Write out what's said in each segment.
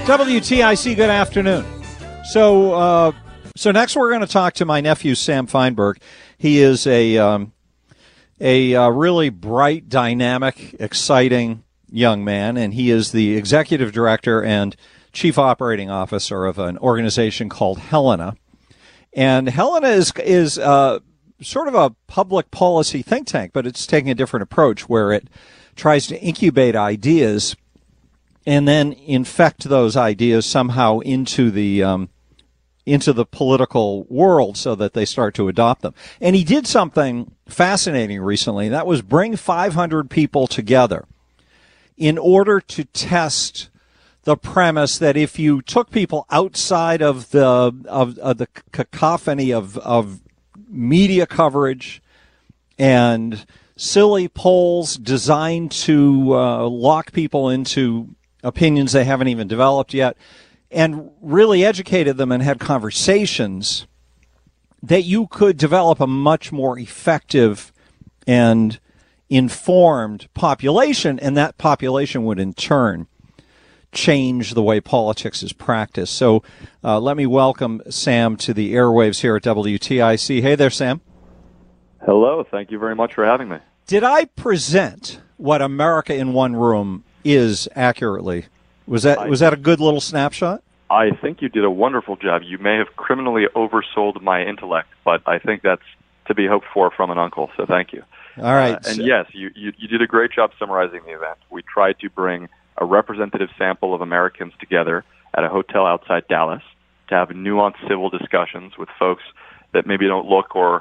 WTIC, good afternoon. So next we're going to talk to my nephew, Sam Feinberg. He is a really bright, dynamic, exciting young man, and he is the executive director and chief operating officer of an organization called Helena. And Helena is sort of a public policy think tank, but it's taking a different approach where it tries to incubate ideas and then infect those ideas somehow into the political world so that they start to adopt them. And he did something fascinating recently. That was bring 500 people together in order to test the premise that if you took people outside of the cacophony of media coverage and silly polls designed to lock people into opinions they haven't even developed yet, and really educated them and had conversations, that you could develop a much more effective and informed population, and that population would in turn change the way politics is practiced. So let me welcome Sam to the airwaves here at WTIC. Hey there, Sam. Hello. Thank you very much for having me. Did I present what America in One Room is accurately? Was that a good little snapshot? I think you did a wonderful job. You may have criminally oversold my intellect, but I think that's to be hoped for from an uncle, so thank you. All right. And yes, you did a great job summarizing the event. We tried to bring a representative sample of Americans together at a hotel outside Dallas to have nuanced civil discussions with folks that maybe don't look or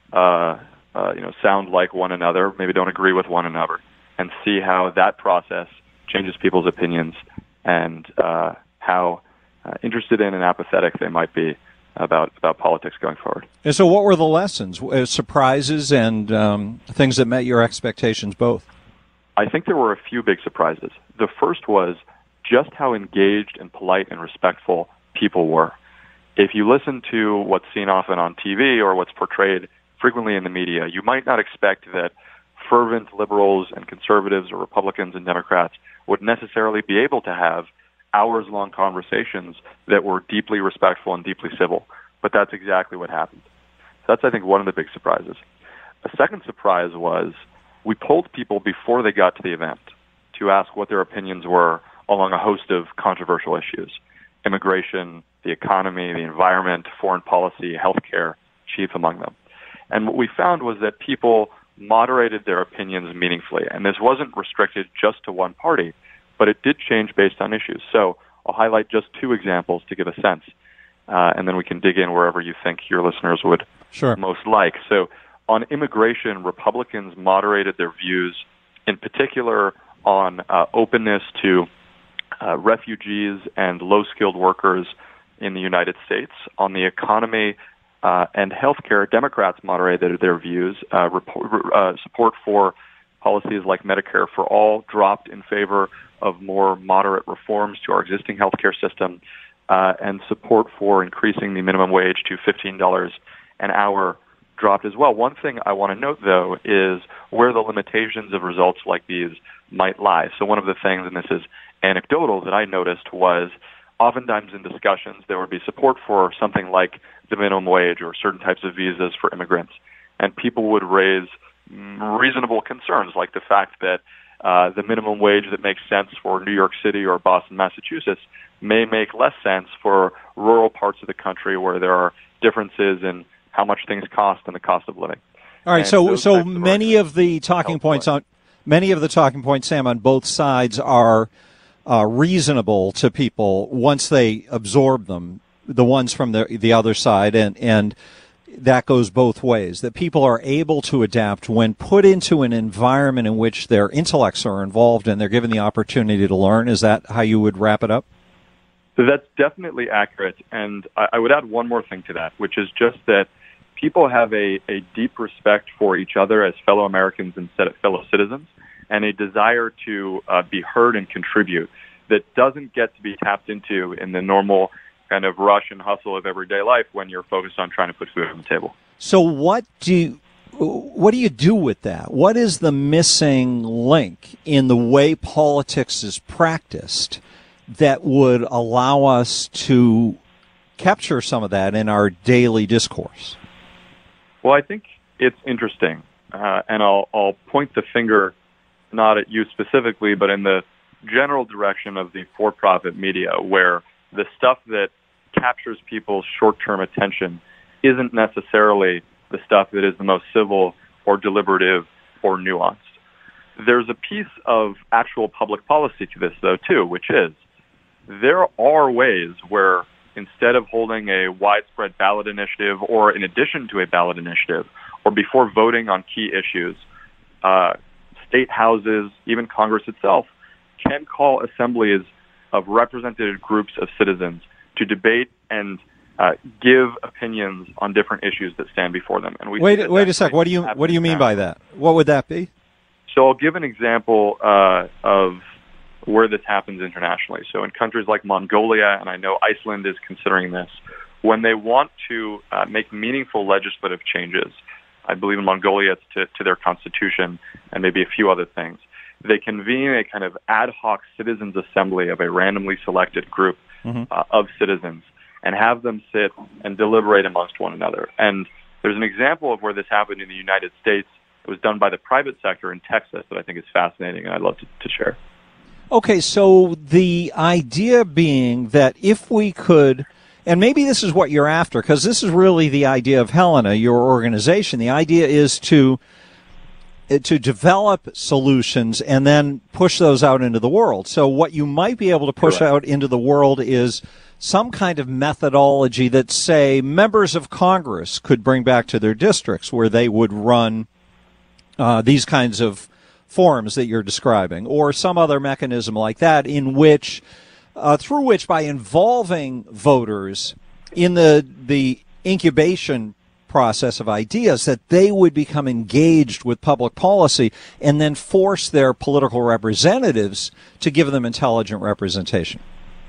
sound like one another, maybe don't agree with one another, and see how that process changes people's opinions and how interested in and apathetic they might be about politics going forward. And so what were the lessons, surprises, and things that met your expectations both? I think there were a few big surprises. The first was just how engaged and polite and respectful people were. If you listen to what's seen often on TV or what's portrayed frequently in the media, you might not expect that fervent liberals and conservatives or Republicans and Democrats would necessarily be able to have hours-long conversations that were deeply respectful and deeply civil. But that's exactly what happened. So that's, I think, one of the big surprises. A second surprise was we polled people before they got to the event to ask what their opinions were along a host of controversial issues: immigration, the economy, the environment, foreign policy, healthcare, chief among them. And what we found was that people moderated their opinions meaningfully. And this wasn't restricted just to one party, but it did change based on issues. So I'll highlight just two examples to give a sense, and then we can dig in wherever you think your listeners would most like. So on immigration, Republicans moderated their views, in particular on openness to refugees and low-skilled workers in the United States. On the economy and healthcare, Democrats moderated their views. Support for policies like Medicare for All dropped in favor of more moderate reforms to our existing healthcare system, and support for increasing the minimum wage to $15 an hour dropped as well. One thing I want to note, though, is where the limitations of results like these might lie. So one of the things, and this is anecdotal, that I noticed was oftentimes in discussions there would be support for something like the minimum wage or certain types of visas for immigrants, and people would raise reasonable concerns like the fact that the minimum wage that makes sense for New York City or Boston, Massachusetts may make less sense for rural parts of the country where there are differences in how much things cost and the cost of living. All right, so many of the talking points, Sam, on both sides are reasonable to people once they absorb them, the ones from the other side, and that goes both ways, that people are able to adapt when put into an environment in which their intellects are involved and they're given the opportunity to learn. Is that how you would wrap it up? So that's definitely accurate, and I would add one more thing to that, which is just that people have a deep respect for each other as fellow Americans and fellow citizens, and a desire to be heard and contribute that doesn't get to be tapped into in the normal kind of rush and hustle of everyday life when you're focused on trying to put food on the table. So what do you do with that? What is the missing link in the way politics is practiced that would allow us to capture some of that in our daily discourse? Well, I think it's interesting, and I'll point the finger not at you specifically, but in the general direction of the for-profit media, where the stuff that captures people's short-term attention isn't necessarily the stuff that is the most civil or deliberative or nuanced. There's a piece of actual public policy to this, though, too, which is there are ways where instead of holding a widespread ballot initiative or in addition to a ballot initiative or before voting on key issues, state houses, even Congress itself, can call assemblies of representative groups of citizens to debate and give opinions on different issues that stand before them. And wait a sec. What do you mean by that? What would that be? So I'll give an example of where this happens internationally. So in countries like Mongolia, and I know Iceland is considering this, when they want to make meaningful legislative changes, I believe in Mongolia it's to their constitution and maybe a few other things, they convene a kind of ad hoc citizens assembly of a randomly selected group of citizens and have them sit and deliberate amongst one another. And there's an example of where this happened in the United States. It was done by the private sector in Texas that I think is fascinating and I'd love to share. Okay, so the idea being that if we could, and maybe this is what you're after, because this is really the idea of Helena, your organization. The idea is to develop solutions and then push those out into the world. So what you might be able to push out into the world is some kind of methodology that, say, members of Congress could bring back to their districts where they would run these kinds of forums that you're describing, or some other mechanism like that in which, through which, by involving voters in the incubation process of ideas, that they would become engaged with public policy and then force their political representatives to give them intelligent representation.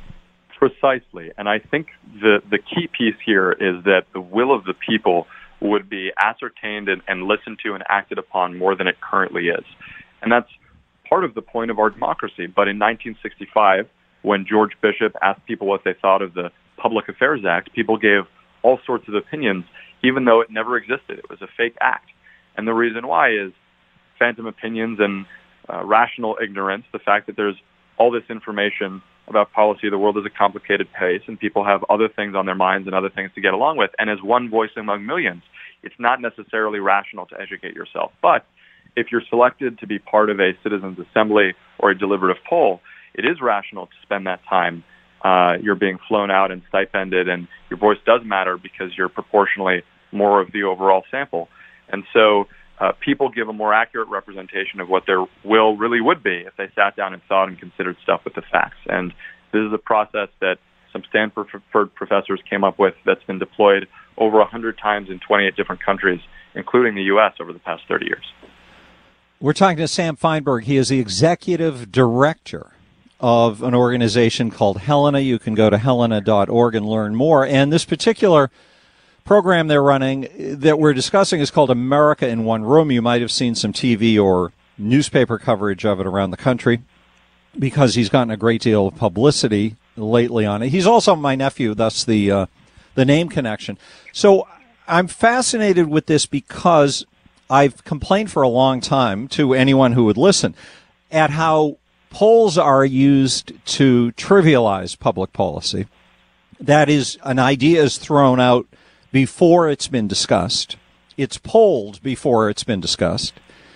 Precisely. And I think the key piece here is that the will of the people would be ascertained and listened to and acted upon more than it currently is. And that's part of the point of our democracy. But in 1965, when George Bishop asked people what they thought of the Public Affairs Act, people gave all sorts of opinions, even though it never existed. It was a fake act. And the reason why is phantom opinions and rational ignorance, the fact that there's all this information about policy of the world is a complicated pace, and people have other things on their minds and other things to get along with. And as one voice among millions, it's not necessarily rational to educate yourself. But if you're selected to be part of a citizens' assembly or a deliberative poll, it is rational to spend that time. You're being flown out and stipended, and your voice does matter because you're proportionally more of the overall sample. And so people give a more accurate representation of what their will really would be if they sat down and thought and considered stuff with the facts. And this is a process that some Stanford professors came up with that's been deployed over 100 times in 28 different countries, including the U.S., over the past 30 years. We're talking to Sam Feinberg. He is the executive director of an organization called Helena. You can go to helena.org and learn more. And this particular program they're running that we're discussing is called America in One Room. You might have seen some TV or newspaper coverage of it around the country because he's gotten a great deal of publicity lately on it. He's also my nephew, thus the name connection. So I'm fascinated with this because I've complained for a long time to anyone who would listen at how polls are used to trivialize public policy. That is, an idea is thrown out before it's been discussed. It's polled before it's been discussed.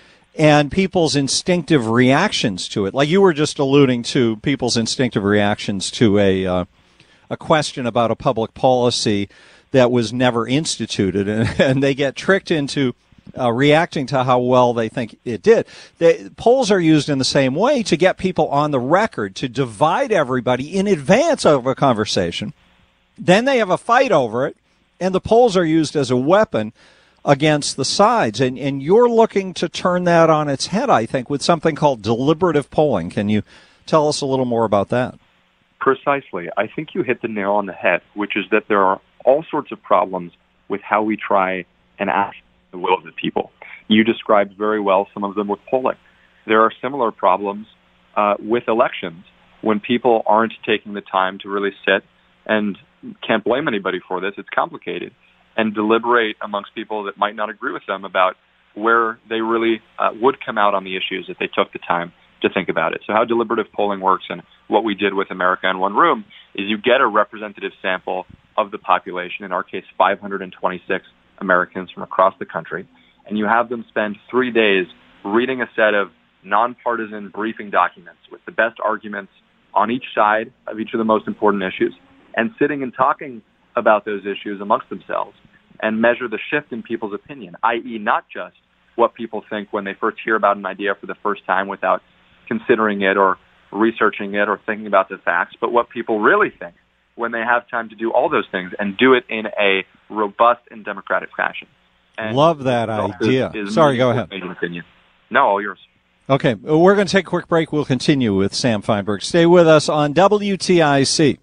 And people's instinctive reactions to it, like you were just alluding to, people's instinctive reactions to a question about a public policy that was never instituted, and they get tricked into reacting to how well they think it did. Polls are used in the same way to get people on the record, to divide everybody in advance of a conversation. Then they have a fight over it, and the polls are used as a weapon against the sides. And you're looking to turn that on its head, I think, with something called deliberative polling. Can you tell us a little more about that? Precisely. I think you hit the nail on the head, which is that there are all sorts of problems with how we try and ask the will of the people. You described very well some of them with polling. There are similar problems with elections when people aren't taking the time to really sit and can't blame anybody for this, it's complicated, and deliberate amongst people that might not agree with them about where they really would come out on the issues if they took the time to think about it. So how deliberative polling works, and what we did with America in One Room, is you get a representative sample of the population, in our case 526 Americans from across the country, and you have them spend 3 days reading a set of nonpartisan briefing documents with the best arguments on each side of each of the most important issues, and sitting and talking about those issues amongst themselves and measure the shift in people's opinion, i.e. not just what people think when they first hear about an idea for the first time without considering it or researching it or thinking about the facts, but what people really think when they have time to do all those things and do it in a robust and democratic fashion. And love that idea. Sorry, go ahead. Opinion. No, all yours. Okay, we're going to take a quick break. We'll continue with Sam Feinberg. Stay with us on WTIC.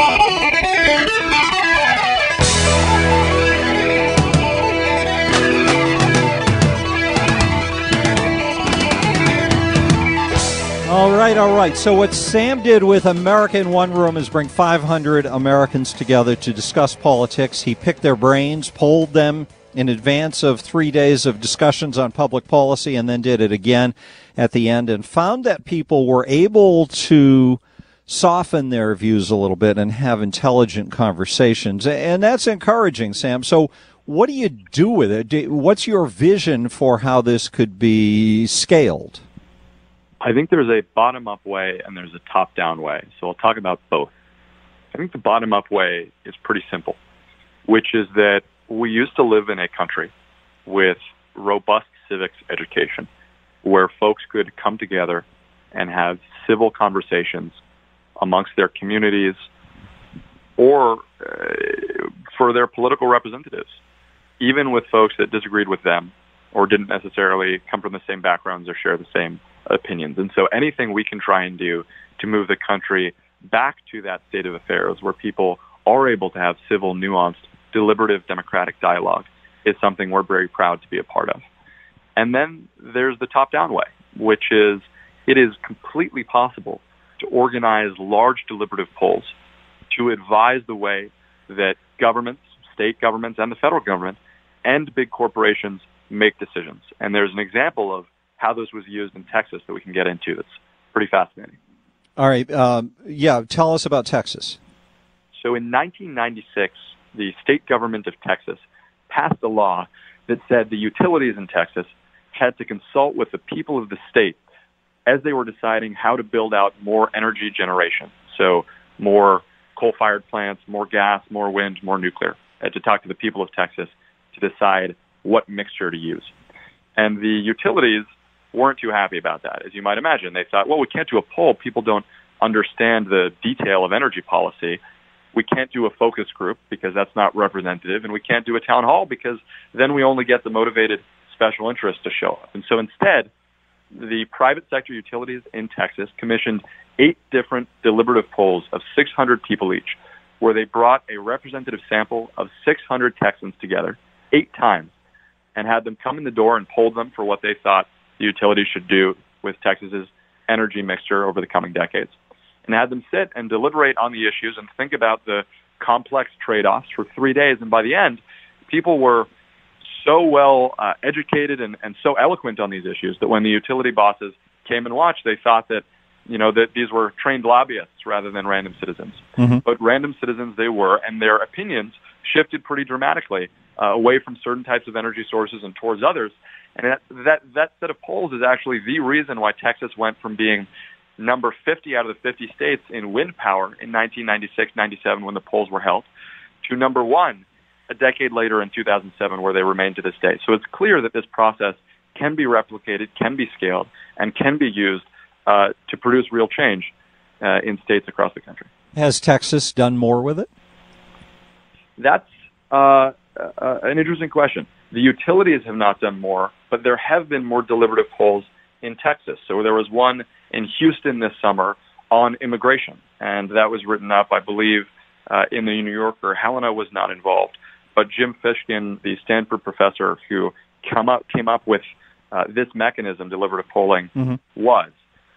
All right. So what Sam did with America in One Room is bring 500 Americans together to discuss politics. He picked their brains, polled them in advance of 3 days of discussions on public policy, and then did it again at the end, and found that people were able to soften their views a little bit and have intelligent conversations. And that's encouraging, Sam. So what do you do with it? What's your vision for how this could be scaled? I think there's a bottom-up way and there's a top-down way. So I'll talk about both. I think the bottom-up way is pretty simple, which is that we used to live in a country with robust civics education where folks could come together and have civil conversations amongst their communities or for their political representatives, even with folks that disagreed with them or didn't necessarily come from the same backgrounds or share the same opinions. And so anything we can try and do to move the country back to that state of affairs where people are able to have civil, nuanced, deliberative, democratic dialogue is something we're very proud to be a part of. And then there's the top-down way, which is it is completely possible to organize large deliberative polls to advise the way that governments, state governments, and the federal government and big corporations make decisions. And there's an example of how this was used in Texas that we can get into that's pretty fascinating. All right. Tell us about Texas. So in 1996, the state government of Texas passed a law that said the utilities in Texas had to consult with the people of the state as they were deciding how to build out more energy generation. So more coal-fired plants, more gas, more wind, more nuclear, and to talk to the people of Texas to decide what mixture to use. And the utilities weren't too happy about that. As you might imagine, they thought, well, we can't do a poll. People don't understand the detail of energy policy. We can't do a focus group because that's not representative, and we can't do a town hall because then we only get the motivated special interests to show up. And so instead, the private sector utilities in Texas commissioned 8 different deliberative polls of 600 people each, where they brought a representative sample of 600 Texans together 8 times and had them come in the door and polled them for what they thought the utilities should do with Texas's energy mixture over the coming decades, and had them sit and deliberate on the issues and think about the complex trade-offs for 3 days. And by the end, people were so well educated and so eloquent on these issues that when the utility bosses came and watched, they thought that, that these were trained lobbyists rather than random citizens. Mm-hmm. But random citizens they were, and their opinions shifted pretty dramatically away from certain types of energy sources and towards others. And that set of polls is actually the reason why Texas went from being number 50 out of the 50 states in wind power in 1996-97 when the polls were held, to number 1 a decade later in 2007 where they remain to this day. So it's clear that this process can be replicated, can be scaled, and can be used to produce real change in states across the country. Has Texas done more with it? That's an interesting question. The utilities have not done more, but there have been more deliberative polls in Texas. So there was one in Houston this summer on immigration, and that was written up, I believe, in the New Yorker. Helena was not involved, but Jim Fishkin, the Stanford professor who came up with this mechanism, deliberative polling, was.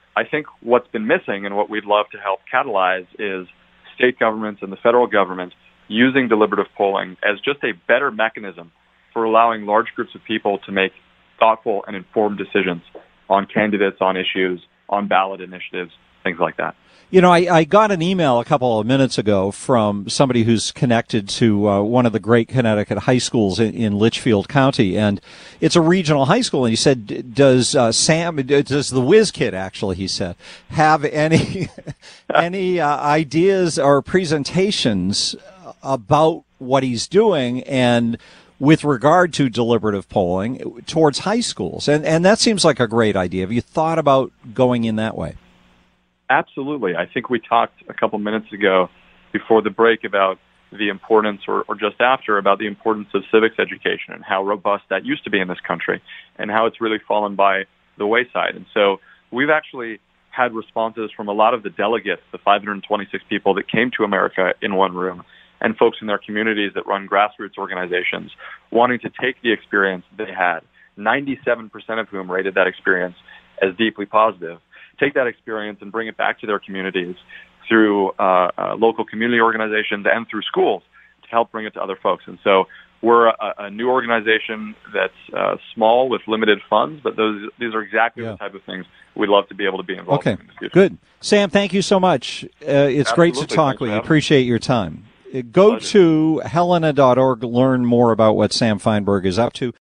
I think what's been missing and what we'd love to help catalyze is state governments and the federal government using deliberative polling as just a better mechanism for allowing large groups of people to make thoughtful and informed decisions on candidates, on issues, on ballot initiatives, things like that. You know, I got an email a couple of minutes ago from somebody who's connected to one of the great Connecticut high schools in Litchfield County, and it's a regional high school. And he said, does the whiz kid, actually, he said, have any ideas or presentations about what he's doing and with regard to deliberative polling towards high schools? And that seems like a great idea. Have you thought about going in that way? Absolutely. I think we talked a couple minutes ago before the break about the importance, or just after, about the importance of civics education and how robust that used to be in this country and how it's really fallen by the wayside. And so we've actually had responses from a lot of the delegates, the 526 people that came to America in one room, and folks in their communities that run grassroots organizations wanting to take the experience they had, 97% of whom rated that experience as deeply positive, take that experience and bring it back to their communities through local community organizations and through schools to help bring it to other folks. And so we're a new organization that's small with limited funds, but these are exactly the type of things we'd love to be able to be involved in the future. Good. Sam, thank you so much. It's great to talk with you. Appreciate your time. Go to helena.org, learn more about what Sam Feinberg is up to.